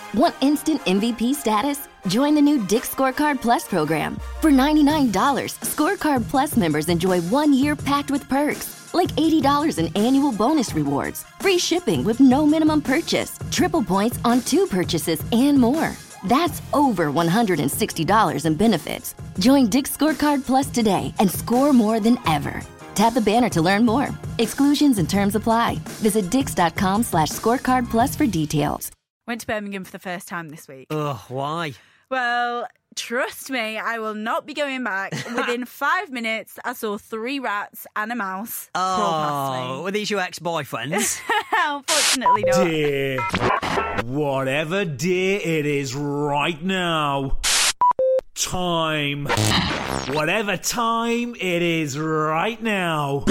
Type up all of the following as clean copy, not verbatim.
Want instant MVP status? Join the new Dick's Scorecard Plus program. For $99, Scorecard Plus members enjoy 1 year packed with perks, like $80 in annual bonus rewards, free shipping with no minimum purchase, triple points on 2 purchases, and more. That's over $160 in benefits. Join Dick's Scorecard Plus today and score more than ever. Tap the banner to learn more. Exclusions and terms apply. Visit dix.com/scorecardplus for details. Went to Birmingham for the first time this week. Ugh, why? Well, trust me, I will not be going back. Within 5 minutes, I saw 3 rats and a mouse crawl past me. Were these your ex-boyfriends? Unfortunately not. Dear, whatever day it is right now. Time. Whatever time it is right now.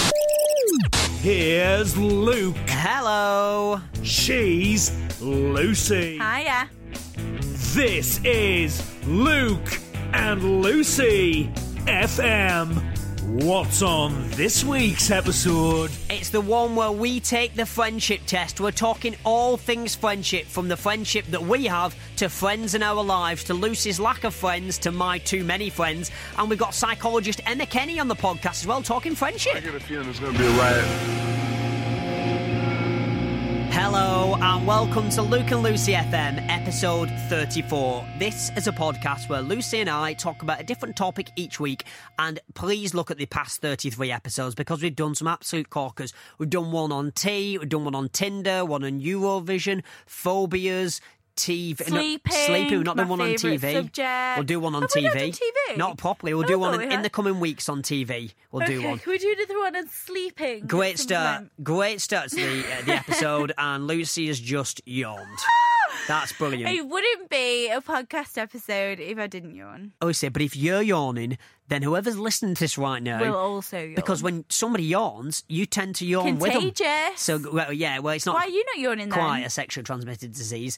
Here's Luke. Hello. She's Lucy. Hiya. This is Luke and Lucy FM. What's on this week's episode? It's the one where we take the friendship test. We're talking all things friendship, from the friendship that we have to friends in our lives, to Lucy's lack of friends, to my too many friends. And we've got psychologist Emma Kenny on the podcast as well, talking friendship. I get a feeling there's going to be a riot. Hello and welcome to Luke and Lucy FM, episode 34. This is a podcast where Lucy and I talk about a different topic each week, and please look at the past 33 episodes because we've done some absolute corkers. We've done one on tea, we've done one on Tinder, one on Eurovision, phobias, TV, sleeping. We've not done one on TV. Subject. We'll do one on Have TV. we not done TV? Not properly. We'll do one in the coming weeks on TV. We'll do one. Can we do another one on sleeping? Great start. Great start to the episode, and Lucy has just yawned. That's brilliant. It wouldn't be a podcast episode if I didn't yawn. Oh, but if you're yawning, then whoever's listening to this right now will also yawn. Because when somebody yawns, you tend to yawn with them. Contagious. So, it's not. Why are you not yawning then? Quite a sexually transmitted disease.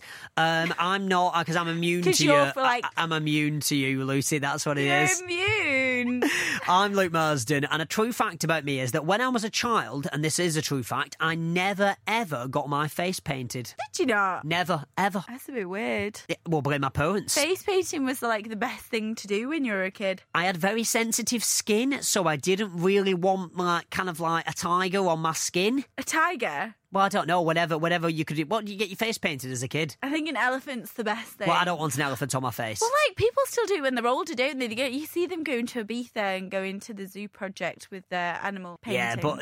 I'm not, because I'm immune to you. You're like, I'm immune to you, Lucy. That's what it is. You're immune. I'm Luke Marsden, and a true fact about me is that when I was a child, and this is a true fact, I never ever got my face painted. Did you not? Never ever. That's a bit weird. Well, blame my parents. Face painting was like the best thing to do when you were a kid. I had very sensitive skin, so I didn't really want kind of like a tiger on my skin. A tiger? Well, I don't know, whatever you could do. What did you get your face painted as a kid? I think an elephant's the best thing. Well, I don't want an elephant on my face. Well, like, people still do it when they're older, don't they? You see them going to Ibiza and going to the zoo project with their animal painting. Yeah, but,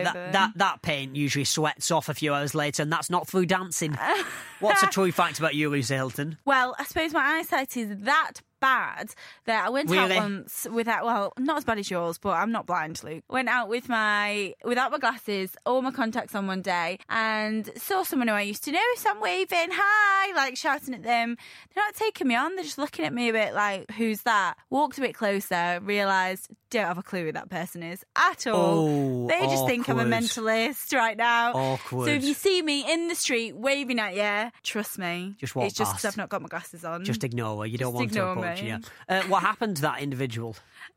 that paint usually sweats off a few hours later, and that's not through dancing. What's a true fact about you, Lucy Hilton? Well, I suppose my eyesight is that bad that I went out once without, well, not as bad as yours, but I'm not blind, Luke. Went out without my glasses, all my contacts on one day, and saw someone who I used to know, so I'm waving, hi, like shouting at them. They're not taking me on, they're just looking at me a bit like, who's that? Walked a bit closer, realised, don't have a clue who that person is at all. Oh, they just think I'm a mentalist right now. Awkward. So if you see me in the street waving at you, trust me, just walk it's just past. because I've not got my glasses on. Just ignore her. You don't want to approach me. her. What happened to that individual?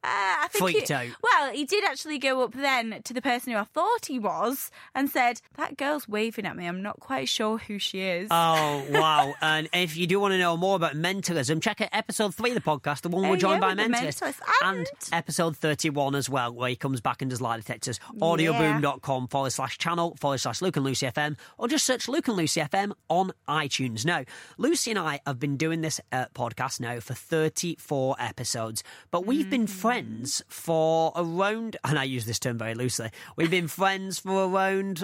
I think Freaked out. Well, he did actually go up then to the person who I thought he was and said, that girl's waving at me. I'm not quite sure who she is. Oh, wow. And if you do want to know more about mentalism, check out episode 3 of the podcast, the one we're joined by mentalists. And episode 31 as well, where he comes back and does lie detectors. audioboom.com/channel/Luke and Lucy FM, or just search Luke and Lucy FM on iTunes. Now, Lucy and I have been doing this podcast now for 34 episodes, but we've been friends for around, and I use this term very loosely, we've been friends for around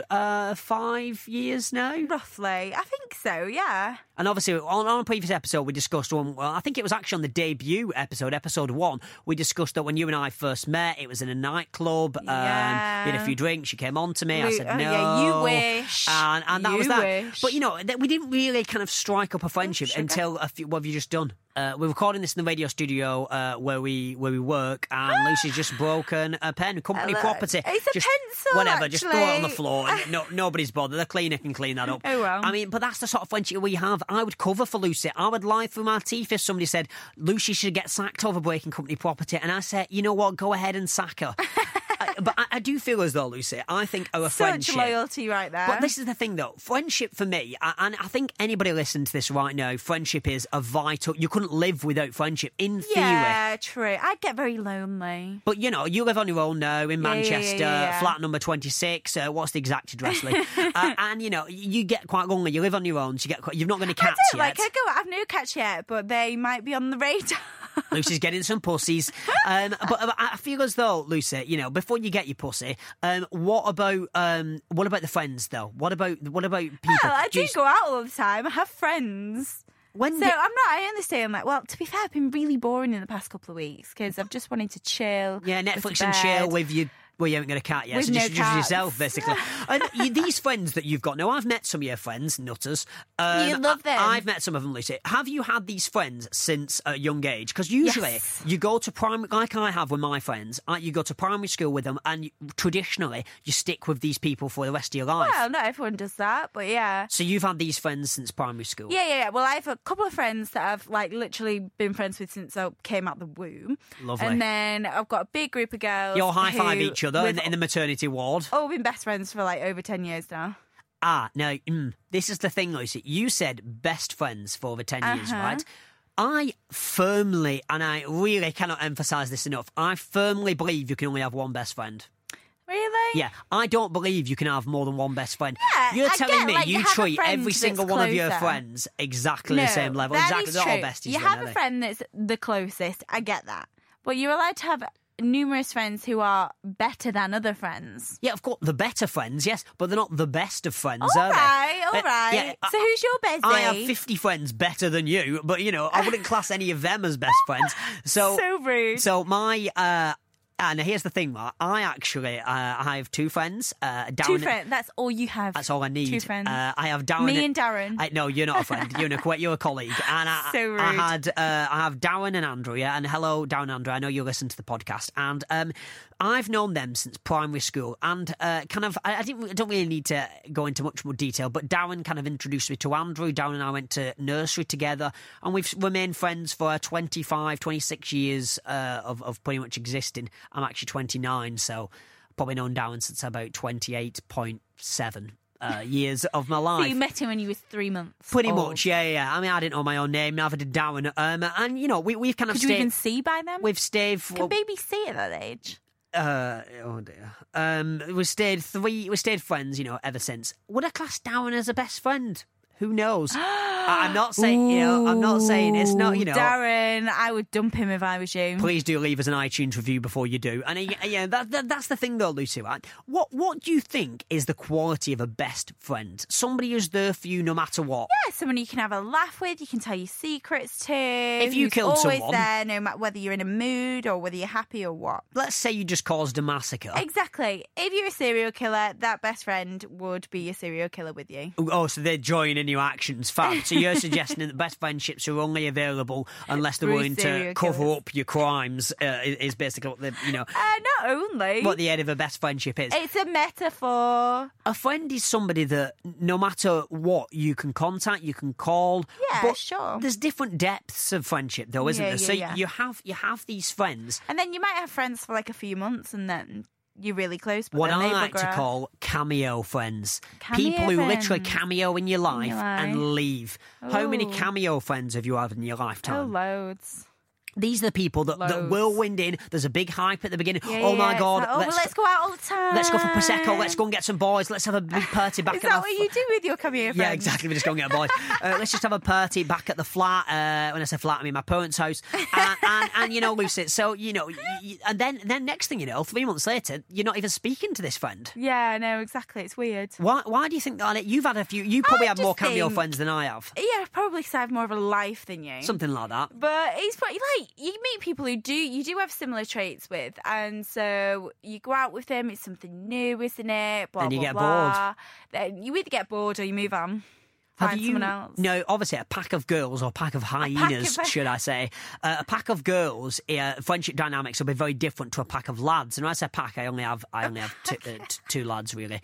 5 years now. Roughly. I think so, yeah. And obviously, on a previous episode, we discussed I think it was actually on the debut episode 1, we discussed that when you and I first met, it was in a nightclub. Yeah. We had a few drinks, she came on to me, I said no. Yeah, you wish. And that was that. Wish. But, we didn't really kind of strike up a friendship until what have you just done? We're recording this in the radio studio where we work, and Lucy's just broken a pen, company property. It's a just, pencil, whatever, actually. just throw it on the floor. Nobody's bothered. The cleaner can clean that up. Oh, well. I mean, but that's the sort of friendship we have. I would cover for Lucy. I would lie through my teeth if somebody said, Lucy should get sacked over breaking company property. And I said, you know what, go ahead and sack her. But I do feel as though, Lucy, I think our friendship... Such loyalty right there. But this is the thing, though. Friendship for me, and I think anybody listening to this right now, friendship is a vital... You couldn't live without friendship, in theory. Yeah, true. I'd get very lonely. But, you know, you live on your own now in Manchester, yeah. flat number 26. What's the exact address, Lee? And, you know, you get quite lonely. You live on your own, so you've not got any cats yet. I've no cats yet, but they might be on the radar. Lucy's getting some pussies. But I feel as though, Lucy, you know, before you get your pussy, what about the friends, though? What about people? Well, I do go out all the time. I have friends. I understand that. Well, to be fair, I've been really boring in the past couple of weeks because I've just wanted to chill. Yeah, Netflix and chill with you. Well, you haven't got a cat yet, with so no just yourself, basically. And these friends that you've got now, I've met some of your friends, nutters. You love them. I've met some of them, Lucy. Have you had these friends since a young age? Because usually you go to primary, like I have with my friends, you go to primary school with them, and traditionally you stick with these people for the rest of your life. Well, not everyone does that, but yeah. So you've had these friends since primary school? Yeah. Well, I have a couple of friends that I've literally been friends with since I came out the womb. Lovely. And then I've got a big group of girls. You all high five each other in the maternity ward. Oh, we've been best friends for over 10 years now. Now, this is the thing, Lucy. You said best friends for over 10 years, right? I firmly, and I really cannot emphasise this enough, I firmly believe you can only have one best friend. Really? Yeah, I don't believe you can have more than one best friend. Yeah, You're telling me you treat every single one of your closer. friends exactly the same level. Exactly, they're all besties. You have a friend that's the closest, I get that. But you're allowed to have numerous friends who are better than other friends. Yeah, of course, the better friends, yes, but they're not the best of friends, all are right, they? all right. Yeah, so who's your bestie? I have 50 friends better than you, but, you know, I wouldn't class any of them as best friends. So rude. So my... And here's the thing, Mark. I have two friends. Darren, two friends. That's all you have. That's all I need. Two friends. I have Darren. Me and Darren. No, you're not a friend. You're a colleague. And so rude. I have Darren and Andrew. Yeah, and hello, Darren and Andrew. I know you listen to the podcast, and I've known them since primary school. And I don't really need to go into much more detail, but Darren kind of introduced me to Andrew. Darren and I went to nursery together, and we've remained friends for 25, 26 years of pretty much existing. I'm actually 29, so I've probably known Darren since about 28.7 years of my life. So you met him when you were 3 months Pretty old. much, yeah. I mean, I didn't know my own name, neither did Darren. And, you know, we've kind of Could you even see by them? We've stayed... Can babies see at that age? Oh dear. We stayed friends, you know, ever since. Would I class Darren as a best friend? Who knows? I'm not saying, you know, I'm not saying it's not, you know. Darren, I would dump him if I was you. Please do leave us an iTunes review before you do. And yeah, that's the thing though, Lucy, right? What do you think is the quality of a best friend? Somebody who's there for you no matter what. Yeah, someone you can have a laugh with, you can tell your secrets to. If you killed always someone, there, no matter whether you're in a mood or whether you're happy or what. Let's say you just caused a massacre. Exactly. If you're a serial killer, that best friend would be a serial killer with you. Oh, so they're joining your actions. Fab. So you're suggesting that best friendships are only available unless they're willing to cover up your crimes, is basically what the, you know. Not only. What the end of a best friendship is. It's a metaphor. A friend is somebody that no matter what, you can contact, you can call. Yeah, but sure. There's different depths of friendship though, isn't there? So you have these friends. And then you might have friends for like a few months and then you're really close. But what then I like to call cameo friends. People who literally cameo in your life and leave. Ooh. How many cameo friends have you had in your lifetime? Oh, loads. These are the people that whirlwind in. There's a big hype at the beginning. Yeah, oh my God. Like, let's go out all the time. Let's go for Prosecco. Let's go and get some boys. Let's have a big party back Is that what you do with your cameo friends? Yeah, exactly. We just go and get boys. Let's just have a party back at the flat. When I say flat, I mean my parents' house. And you know, Lucy, so, you know, and then next thing you know, 3 months later, you're not even speaking to this friend. Yeah, no, exactly. It's weird. Why do you think that? You've had a few. You probably have more cameo friends than I have. Yeah, probably because I have more of a life than you. Something like that. But it's probably like, you meet people who you do have similar traits with, and so you go out with them, it's something new, isn't it? Blah, and you blah, get blah. bored. Then you either get bored or you move on. Have you, someone else. No, obviously a pack of girls or a pack of hyenas, should I say. A pack of girls, friendship dynamics will be very different to a pack of lads. And when I say pack, I only have two lads, really.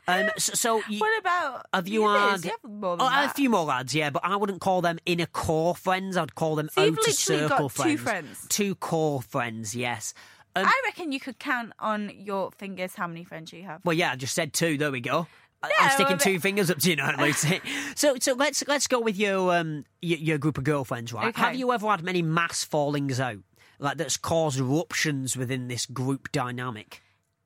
What about have you had? You have more than that. I have a few more lads, yeah, but I wouldn't call them inner core friends. I'd call them outer circle friends. Two core friends, yes. I reckon you could count on your fingers how many friends you have. Well, yeah, I just said 2. There we go. No, I'm sticking 2 fingers up to you now, Lucy. So let's go with your group of girlfriends, right? Okay. Have you ever had many mass fallings out, like that's caused eruptions within this group dynamic?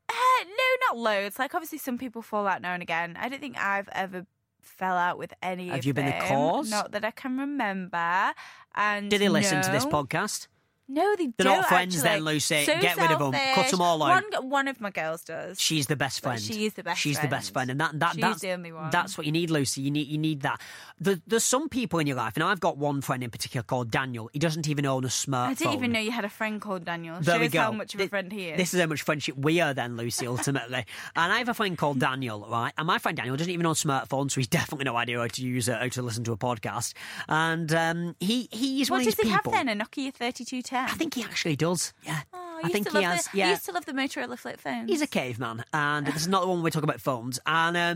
No, not loads. Like, obviously, some people fall out now and again. I don't think I've ever fell out with any of them. Have you been the cause? Not that I can remember. And Did they listen to this podcast? No, they don't. They're not friends actually. then, Lucy. So Get rid of them. selfish. Cut them all out. One of my girls does. She's the best friend. She is the best She's friend. the best friend. And She's that's the only one. That's what you need, Lucy. You need that. There's some people in your life, and I've got one friend in particular called Daniel. He doesn't even own a smartphone. I didn't even know you had a friend called Daniel. There we Shows go. how much of a friend he is. This is how much friendship we are then, Lucy, ultimately. And I have a friend called Daniel, right? And my friend Daniel doesn't even own a smartphone, so he's definitely no idea how to use it, how to listen to a podcast. And he's one What of these does he have people. then? A Nokia 3210? I think he actually does, yeah. I think he has, I used to love the Motorola flip phones. He's a caveman, and this is not the one we talk about phones. And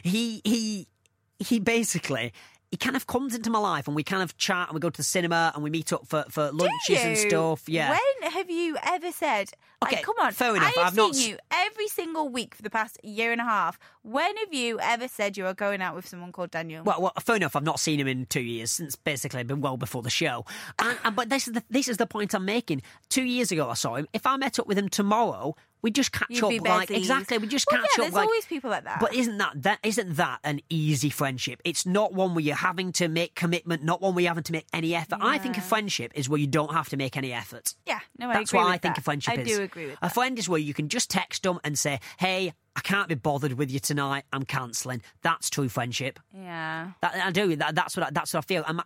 he basically, he kind of comes into my life, and we kind of chat, and we go to the cinema, and we meet up for lunches and stuff. Yeah. When have you ever said, Okay, come on, fair enough. I've I've not seen you every single week for the past year and a half. When have you ever said you are going out with someone called Daniel? Well, fair enough. I've not seen him in 2 years, since basically been well before the show. But this is the point I'm making. 2 years ago, I saw him. If I met up with him tomorrow, we just catch You'd up be like besties. exactly. We just Well, catch yeah, up there's like. always people like that. But isn't that an easy friendship? It's not one where you're having to make commitment, not one where you're having to make any effort. I think a friendship is where you don't have to make any effort. Yeah, no, I That's agree what with I think that. a friendship I is. do agree with A that. friend is where you can just text them and say, "Hey, I can't be bothered with you tonight. I'm cancelling." That's true friendship. Yeah. I do. That's what I feel. And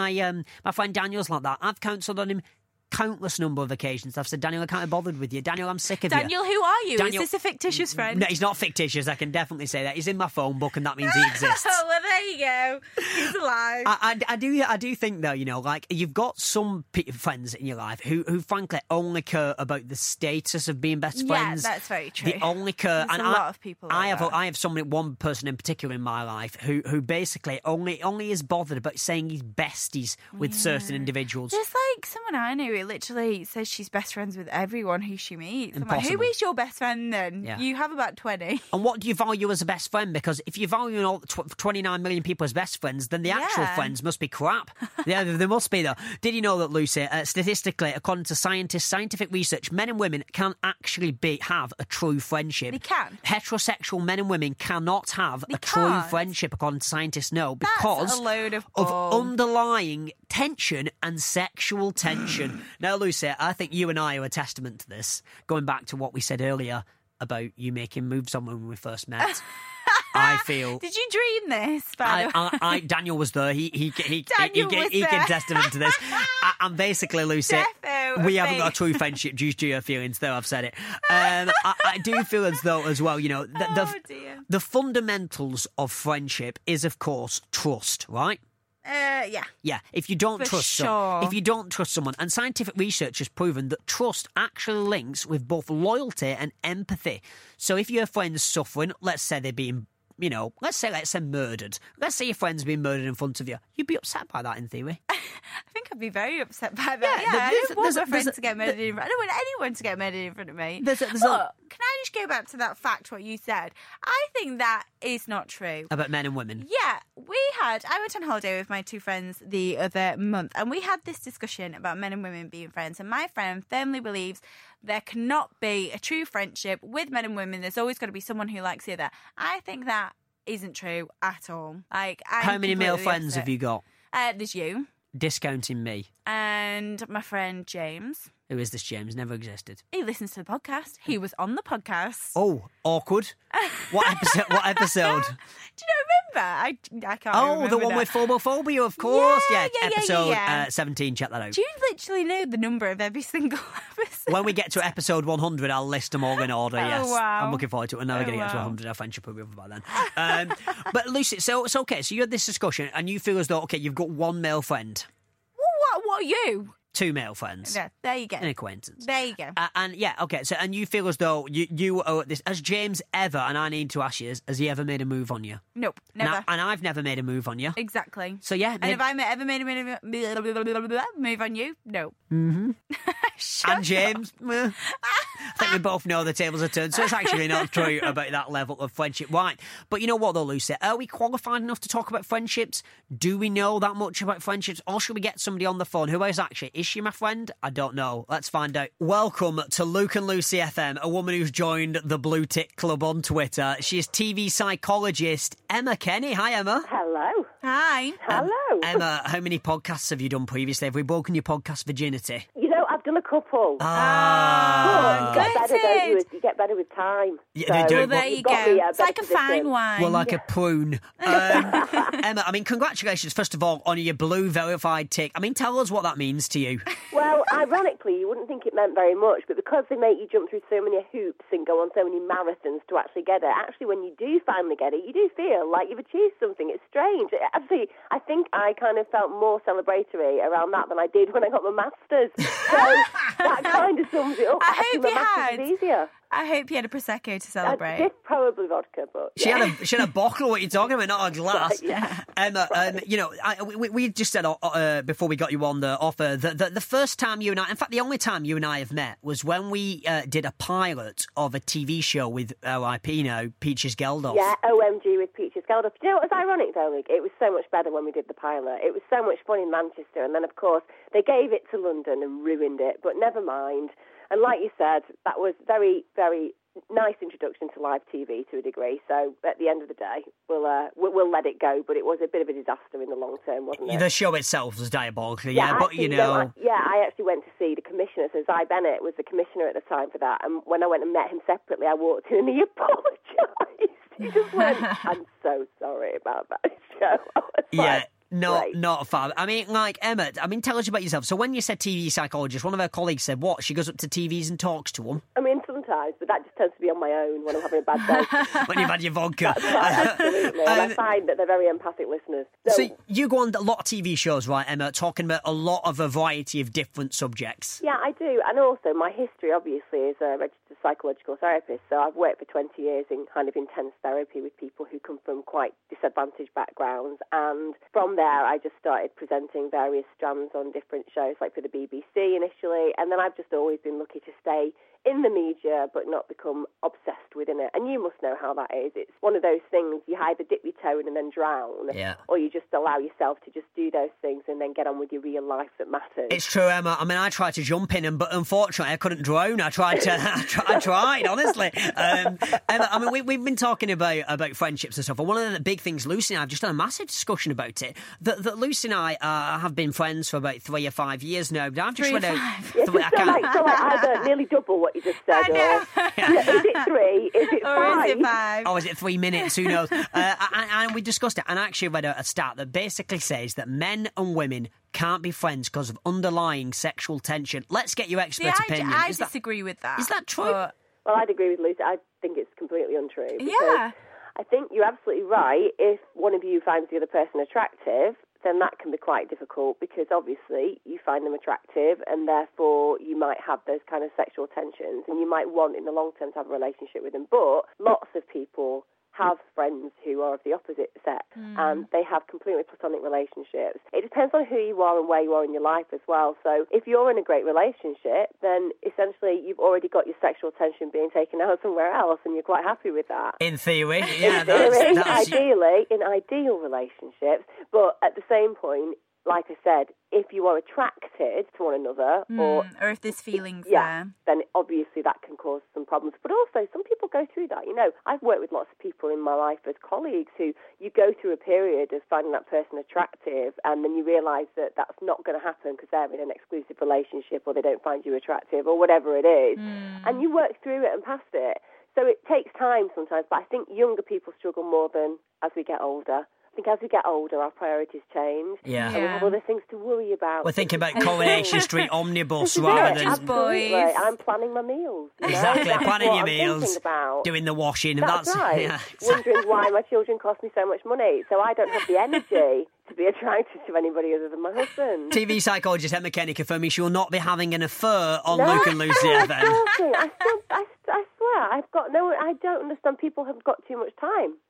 my friend Daniel's like that. I've counselled on him countless number of occasions. I've said, "Daniel, I can't be bothered with you. Daniel, I'm sick of you." Daniel, who are you? Daniel- Is this a fictitious friend? No, he's not fictitious. I can definitely say that. He's in my phone book, and that means he exists. Oh, well, there you go. He's alive. I do think though, you know, like you've got some friends in your life who frankly only care about the status of being best friends. Yeah, that's very true. They only care. There's a lot of people like that. I have one person in particular in my life who basically only is bothered about saying he's besties with certain individuals. There's like someone I know who literally says she's best friends with everyone who she meets. I'm like, Impossible. who is your best friend then? Yeah. You have about 20. And what do you value as a best friend? Because if you value all 29 million people as best friends, then the actual Yeah. friends must be crap. Yeah, they must be though. Did you know that, Lucy, statistically, according to scientific research, men and women can actually have a true friendship. They can? Heterosexual men and women cannot have They a true can't? friendship, according to scientists. No, That's because a load of bull. underlying tension and sexual tension. Now, Lucy, I think you and I are a testament to this. Going back to what we said earlier about you making moves on when we first met. I feel. Did you dream this? By the way? Daniel was there. He Daniel was can there. testament to this. And basically, Lucy, Defo, we haven't got a mate. true friendship due to your feelings. There, I've said it. I do feel as though, as well, you know, Oh, dear. the fundamentals of friendship is, of course, trust, right? Yeah. Yeah, if you don't For trust sure. if you don't trust someone, and scientific research has proven that trust actually links with both loyalty and empathy. So if your friend's suffering, let's say they're being, you know, let's say murdered. Let's say your friend's being murdered in front of you. You'd be upset by that in theory. I think I'd be very upset by that. Yeah, Yeah, I there's- don't want my there's- friends there's- to get murdered in front. I don't want anyone to get murdered in front of me. There's a- But can I just go back to that fact, what you said? I think that is not true. About men and women. Yeah, I went on holiday with my two friends the other month, and we had this discussion about men and women being friends. And my friend firmly believes there cannot be a true friendship with men and women. There's always got to be someone who likes the other. I think that isn't true at all. Like, How many male friends have you got? There's you Discounting me. and my friend James. Who is this James? Never existed. He listens to the podcast. He was on the podcast. Oh, awkward. What episode? What episode? Do you not remember? I can't remember. Oh, the one now. with phobophobia, of course. Yeah, Yeah, yeah, episode yeah. 17. Check that out. Do you literally know the number of every single episode? When we get to episode 100, I'll list them all in order, yes. wow. I'm looking forward to it. We're never going to get to wow. 100. Our friendship will be over by then. But Lucy, so it's okay. So you had this discussion and you feel as though, okay, you've got one male friend, What are you? 2 male friends, Yeah, there you go. an acquaintance. There you go. And yeah, okay, so and you feel as though you owe this. Has James ever, and I need to ask you, has he ever made a move on you? Nope, never. And I've never made a move on you. Exactly. So yeah, And have I ever made a move on you? No. And James. I think we both know the tables are turned, so it's actually not true about that level of friendship. Right. But you know what, though, Lucy? Are we qualified enough to talk about friendships? Do we know that much about friendships? Or should we get somebody on the phone? Who is actually? Is she my friend? I don't know. Let's find out. Welcome to Luke and Lucy FM, a woman who's joined the Blue Tick Club on Twitter. She is TV psychologist Emma Kenny. Hi, Emma. Hello. Hi. Hello. Emma, how many podcasts have you done previously? Have we broken your podcast virginity? You know, I've done a couple. Ah. You get better, don't you? You get better with time. Yeah, they do. Well, there you go. It's like a fine wine. Well, like a prune. Emma, I mean, congratulations, first of all, on your blue verified tick. I mean, tell us what that means to you. Well, ironically, you wouldn't think it meant very much, but because they make you jump through so many hoops and go on so many marathons to actually get it, actually, when you do finally get it, you do feel like you've achieved something. It's strange. Actually, I think I kind of felt more celebratory around that than I did when I got my master's. So that kind of sums it up. I hope you had. Easier. I hope you had a Prosecco to celebrate. I did, probably vodka, but She had a bottle. What are you talking about? Not a glass. Yeah. Emma, you know, we just said before we got you on the offer that the first time you and I, in fact, the only time you and I have met was when we did a pilot of a TV show with RIP now, Peaches Geldof. Yeah, OMG with Peaches Geldof. Do you know what was ironic though, Luke? It was so much better when we did the pilot. It was so much fun in Manchester, and then of course they gave it to London and ruined it. But never mind. And like you said, that was very, very nice introduction to live TV to a degree. So at the end of the day, we'll let it go. But it was a bit of a disaster in the long term, wasn't it? The show itself was diabolical, yeah. But Actually, you know, I actually went to see the commissioner. So Zy Bennett was the commissioner at the time for that. And when I went and met him separately, I walked in and he apologised. He just went, "I'm so sorry about that show." Yeah. Not fab. I mean, like, Emma, tell us about yourself. So when you said TV psychologist, one of our colleagues said, what? She goes up to TVs and talks to them? I mean, sometimes, but that just tends to be on my own when I'm having a bad day. When you've had your vodka. That's right, absolutely. And I find that they're very empathic listeners. So you go on a lot of TV shows, right, Emma, talking about a lot of a variety of different subjects. Yeah, I do. And also, my history, obviously, is a registered psychological therapist. So I've worked for 20 years in kind of intense therapy with people who come from quite disadvantaged backgrounds. And from there, I just started presenting various strands on different shows, like for the BBC initially. And then I've just always been lucky to stay in the media but not become obsessed within it. And you must know how that is. It's one of those things, you either dip your toe in and then drown, or you just allow yourself to just do those things and then get on with your real life that matters. It's true, Emma. I mean, I tried to jump in, but unfortunately I couldn't drown. I tried, honestly. Emma, I mean, we've been talking about friendships and stuff, and one of the big things, Lucy and I have just had a massive discussion about it, that Lucy and I have been friends for about 3 or 5 years now, but I've just read out... So either nearly double what you just said, or is it 3? Is it 5? Or is it 5? Oh, is it 3 minutes? Who knows? And we discussed it, and I actually read out a stat that basically says that men and women can't be friends because of underlying sexual tension. Let's get your expert opinion. I disagree with that. Is that true? Well, I'd agree with Lucy. I think it's completely untrue. Yeah. I think you're absolutely right. If one of you finds the other person attractive, then that can be quite difficult because obviously you find them attractive and therefore you might have those kind of sexual tensions and you might want in the long term to have a relationship with them. But lots of people have friends who are of the opposite sex and they have completely platonic relationships. It depends on who you are and where you are in your life as well. So if you're in a great relationship, then essentially you've already got your sexual tension being taken out somewhere else and you're quite happy with that. In theory, yeah. Ideally, in ideal relationships. But at the same point, like I said, if you are attracted to one another or if there's feelings there, then obviously that can cause some problems. But also, some people go through that. You know, I've worked with lots of people in my life as colleagues who you go through a period of finding that person attractive and then you realise that that's not going to happen because they're in an exclusive relationship or they don't find you attractive or whatever it is. And you work through it and past it. So it takes time sometimes, but I think younger people struggle more than as we get older. I think as we get older, our priorities change. Yeah. And we have other things to worry about. We're thinking about Coronation Street omnibus rather than... Absolutely. boys. I'm planning my meals. Exactly, That's planning your what I'm meals, about. doing the washing. That's right. Yeah. Wondering why my children cost me so much money. So I don't have the energy to be attracted to anybody other than my husband. TV psychologist Emma Kenny confirming she will not be having an affair on Luke and Lucy FM. I swear, I don't understand. People have got too much time.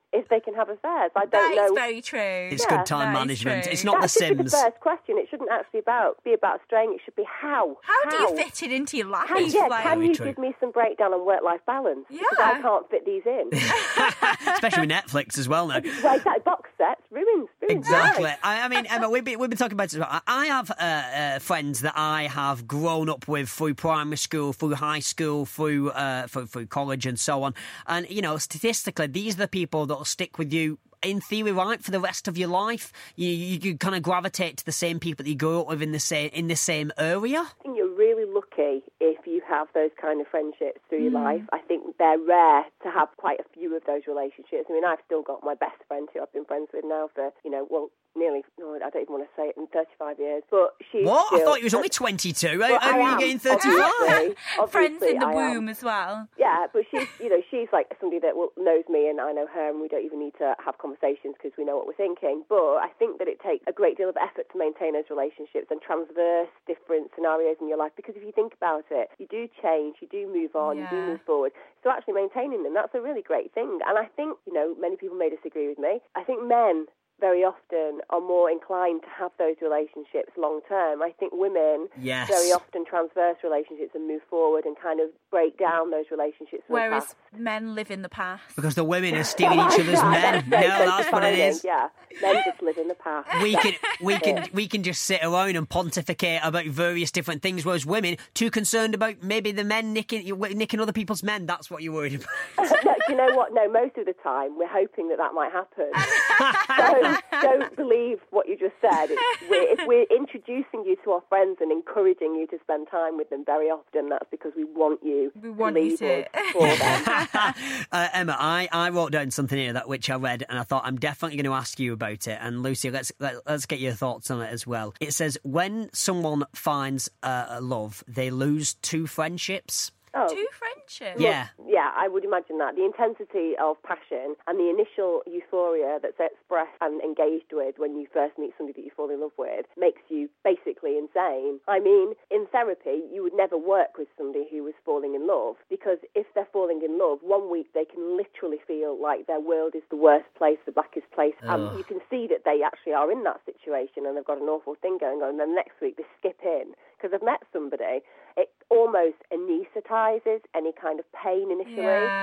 if they can have affairs. I don't know. That is very true. It's good time management. It's not that The should be Sims. the first question. It shouldn't actually be about straying. It should be how. How do you fit it into your life? Can you give me some breakdown on work-life balance? Yeah. Because I can't fit these in. Especially with Netflix as well now. Well, exactly. Box sets ruins. Exactly. Life. I mean, Emma, we've been talking about this. I have friends that I have grown up with through primary school, through high school, through college, and so on. And statistically, these are the people that will stick with you, in theory, right, for the rest of your life. You kind of gravitate to the same people that you grew up with in the same area. I think you're really lucky if you have those kind of friendships through your life. I think they're rare to have quite a few of those relationships. I mean, I've still got my best friend who I've been friends with now for, nearly, I don't even want to say it, in 35 years. But she's What? Still, I thought you was only 22. Well, How are you getting 35? Obviously, Friends in the I womb am. as well. Yeah, but she's like somebody that knows me and I know her, and we don't even need to have conversations because we know what we're thinking. But I think that it takes a great deal of effort to maintain those relationships and transverse different scenarios in your life, because if you think about it, you do change, you do move on, you do move forward. So actually maintaining them, that's a really great thing. And I think, many people may disagree with me. I think men very often are more inclined to have those relationships long term. I think women very often transverse relationships and move forward and kind of break down those relationships. Whereas men live in the past. Because the women are stealing each other's men. That's what it is. Yeah, men just live in the past. We can just sit around and pontificate about various different things, whereas women too concerned about maybe the men nicking other people's men. That's what you're worried about. No, you know what? No, most of the time we're hoping that might happen. So don't believe what you just said. If we're introducing you to our friends and encouraging you to spend time with them, very often that's because we want you to lead us for them. Emma, I wrote down something here which I read, and I thought I'm definitely going to ask you about it. And Lucy, let's get your thoughts on it as well. It says, when someone finds love, they lose 2 friendships. Oh. 2 friendships? Yeah. Yeah, I would imagine that. The intensity of passion and the initial euphoria that's expressed and engaged with when you first meet somebody that you fall in love with makes you basically insane. I mean, in therapy, you would never work with somebody who was falling in love, because if they're falling in love, 1 week they can literally feel like their world is the worst place, the blackest place. You can see that they actually are in that situation and they've got an awful thing going on. And then next week they skip in because they've met somebody. It almost anaesthetizes any kind of pain initially.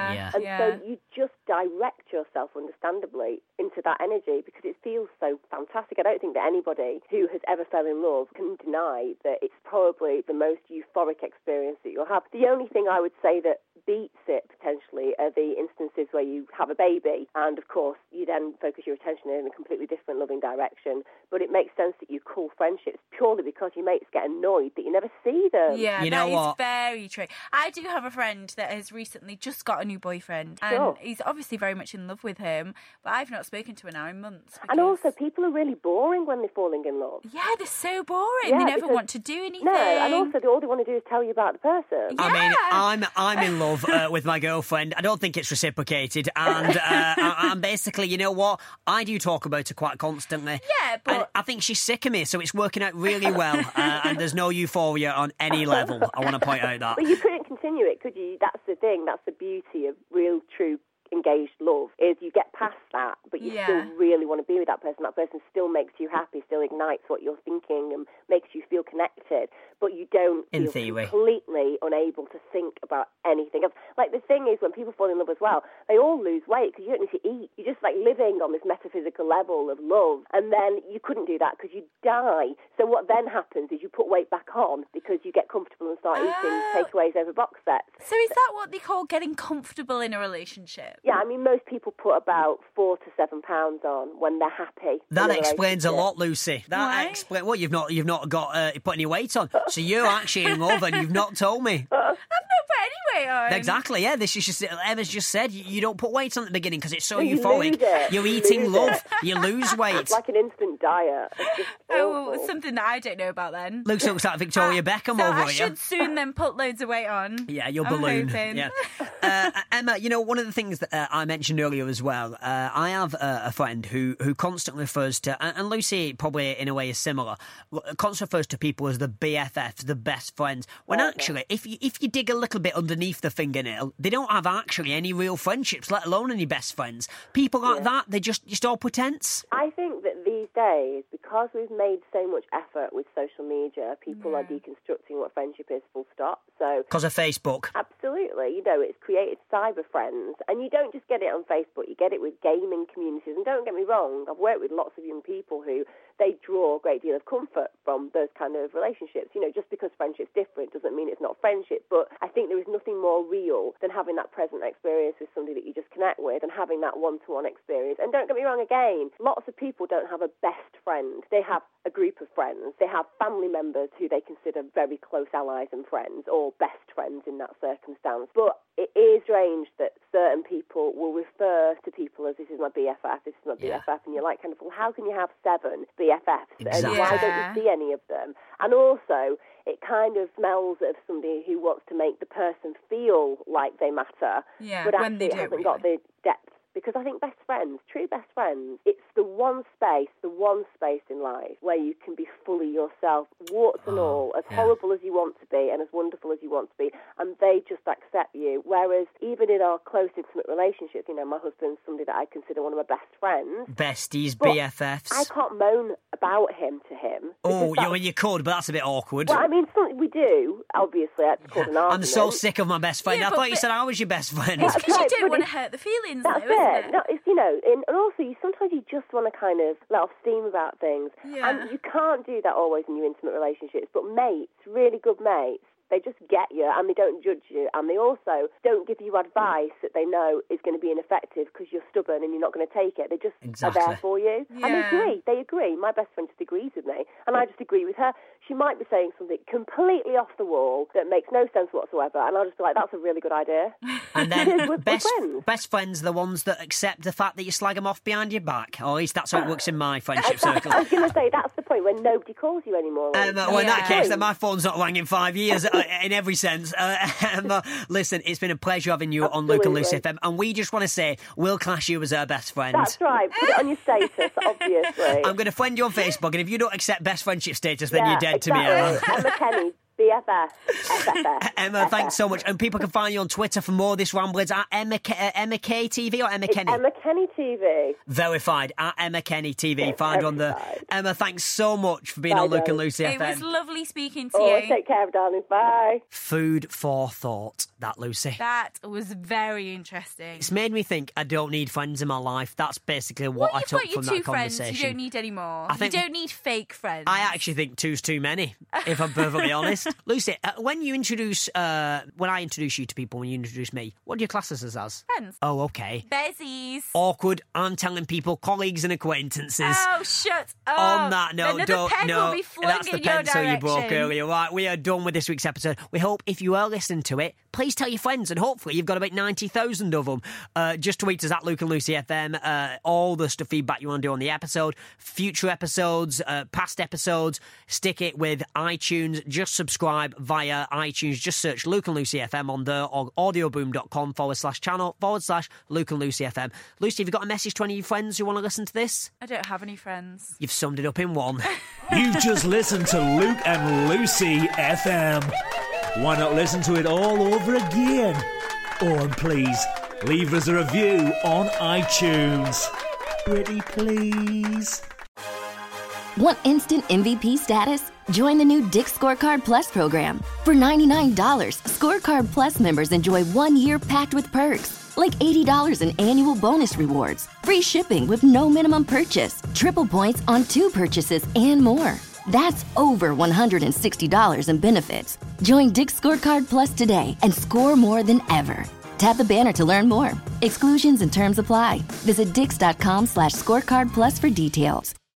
So you just direct yourself, understandably, into that energy because it feels so fantastic. I don't think that anybody who has ever fell in love can deny that it's probably the most euphoric experience that you'll have. The only thing I would say that beats it potentially are the instances where you have a baby and, of course, you then focus your attention in a completely different loving direction. But it makes sense that you call friendships purely because your mates get annoyed that you never see them. Yeah, you know that is very true. I do have a friend that has recently just got a new boyfriend, and he's obviously very much in love with him, but I've not spoken to her now in months. Because... And also, people are really boring when they're falling in love. Yeah, they're so boring. They never want to do anything. No, and also all they want to do is tell you about the person. I mean, I'm in love with my girlfriend. I don't think it's reciprocated, and I'm basically, you know what? I do talk about her quite constantly. Yeah, but... And I think she's sick of me, so it's working out really well, and there's no euphoria on any level. I want to point out that. But you couldn't continue it, could you? That's the thing. That's the beauty of real, true engaged love, is you get past that, but you still really want to be with that person. That person still makes you happy, still ignites what you're thinking and makes you feel connected, but you don't feel completely unable to think about anything else. Like, the thing is, when people fall in love as well, they all lose weight because you don't need to eat. You're just like living on this metaphysical level of love, and then you couldn't do that because you die. So what then happens is you put weight back on because you get comfortable and start eating takeaways over box sets. So is that what they call getting comfortable in a relationship? Yeah, I mean, most people put about 4 to 7 pounds on when they're happy. That explains a lot, Lucy. That explains. Well, you've not got put any weight on, so you're actually in love, and you've not told me. I've not put any weight on. Exactly. Yeah, this is just Emma's just said you don't put weight on at the beginning because it's so you euphoric. You're eating love. You lose weight. It's like an instant diet. Something that I don't know about then. Looks like Victoria Beckham over here. I should soon then put loads of weight on. Yeah, your balloon. Yeah. Emma, you know, one of the things that I mentioned earlier as well, I have a friend who constantly refers to, and Lucy probably in a way is similar, constantly refers to people as the BFFs, the best friends, when actually, if you dig a little bit underneath underneath the fingernail, they don't have actually any real friendships, let alone any best friends. People like that, they're just all pretense. I think that these days, because we've made so much effort with social media, people are deconstructing what friendship is, full stop. So because of Facebook. Absolutely. You know, it's created cyber friends. And you don't just get it on Facebook, you get it with gaming communities. And don't get me wrong, I've worked with lots of young people who they draw a great deal of comfort from those kind of relationships. You know, just because friendship's different doesn't mean it's not friendship. But I think there is nothing more real than having that present experience with somebody that you just connect with and having that one-to-one experience. And don't get me wrong, again, lots of people don't have a best friend. They have a group of friends. They have family members who they consider very close allies and friends, or best friends in that circumstance. But it is strange that certain people will refer to people as, this is my BFF, this is my BFF, and you're like, kind of, well, how can you have 7 BFFs? Exactly. And why don't you see any of them? And also, it kind of smells of somebody who wants to make the person feel like they matter, but actually it hasn't got the depth. Because I think best friends, true best friends, it's the one space in life where you can be fully yourself, warts and all, as horrible as you want to be and as wonderful as you want to be, and they just accept you. Whereas even in our close, intimate relationships, you know, my husband's somebody that I consider one of my best friends. Besties, BFFs. I can't moan about him to him. Oh, you could, but that's a bit awkward. Well, I mean, we do, obviously. It's called an argument. I'm so sick of my best friend. I thought you said I was your best friend. It's because you don't want to hurt the feelings, that's though, isn't it? No, it's, you know, and also sometimes you just want to kind of let off steam about things. And you can't do that always in your intimate relationships. But mates, really good mates, they just get you and they don't judge you, and they also don't give you advice that they know is going to be ineffective because you're stubborn and you're not going to take it. They just are there for you. And they agree. My best friend just agrees with me and I just agree with her. She might be saying something completely off the wall that makes no sense whatsoever, and I'll just be like, that's a really good idea. And then best friends are the ones that accept the fact that you slag them off behind your back, or at least that's how it works in my friendship circle. I was going to say, that's the point when nobody calls you anymore. Well, in that case, then my phone's not rang in 5 years. In every sense. Listen, it's been a pleasure having you on Luke and Lucy FM, and we just want to say we'll class you as our best friend. That's right. Put it on your status, obviously. I'm going to friend you on Facebook, and if you don't accept best friendship status, then you're dead to me, Emma. Emma Kenny. BFF, FFF. Emma, thanks so much. And people can find you on Twitter for more of this ramble. It's at Emma K TV or Emma Kenny? Emma Kenny TV. Verified, at Emma Kenny TV. Find her on there. Emma, thanks so much for being on Luke and Lucy FM. It was lovely speaking to you. Take care, darling. Bye. Food for thought, that, Lucy. That was very interesting. It's made me think I don't need friends in my life. That's basically what I took from that conversation. Friends, you don't need any more. You don't need fake friends. I actually think 2's too many, if I'm perfectly honest. Lucy, when I introduce you to people, when you introduce me, what do you class us as? Friends. Oh, okay. Bezies. Awkward. I'm telling people, colleagues and acquaintances. Oh, shut up. On that note, that's the pencil you broke earlier. Right, we are done with this week's episode. We hope if you are listening to it, please tell your friends, and hopefully you've got about 90,000 of them. Just tweet us at Luke and Lucy FM. All the feedback you want to do on the episode, future episodes, past episodes. Stick it with iTunes. Just subscribe via iTunes. Just search Luke and Lucy FM on there, or audioboom.com/channel/Luke and Lucy FM. Lucy, have you got a message to any of your friends who want to listen to this? I don't have any friends. You've summed it up in one. You've just listened to Luke and Lucy FM. Why not listen to it all over again? Or please, leave us a review on iTunes. Pretty please. Want instant MVP status? Join the new Dick's Scorecard Plus program. For $99, Scorecard Plus members enjoy 1 year packed with perks, like $80 in annual bonus rewards, free shipping with no minimum purchase, triple points on 2 purchases, and more. That's over $160 in benefits. Join Dick's Scorecard Plus today and score more than ever. Tap the banner to learn more. Exclusions and terms apply. Visit dix.com/scorecard plus for details.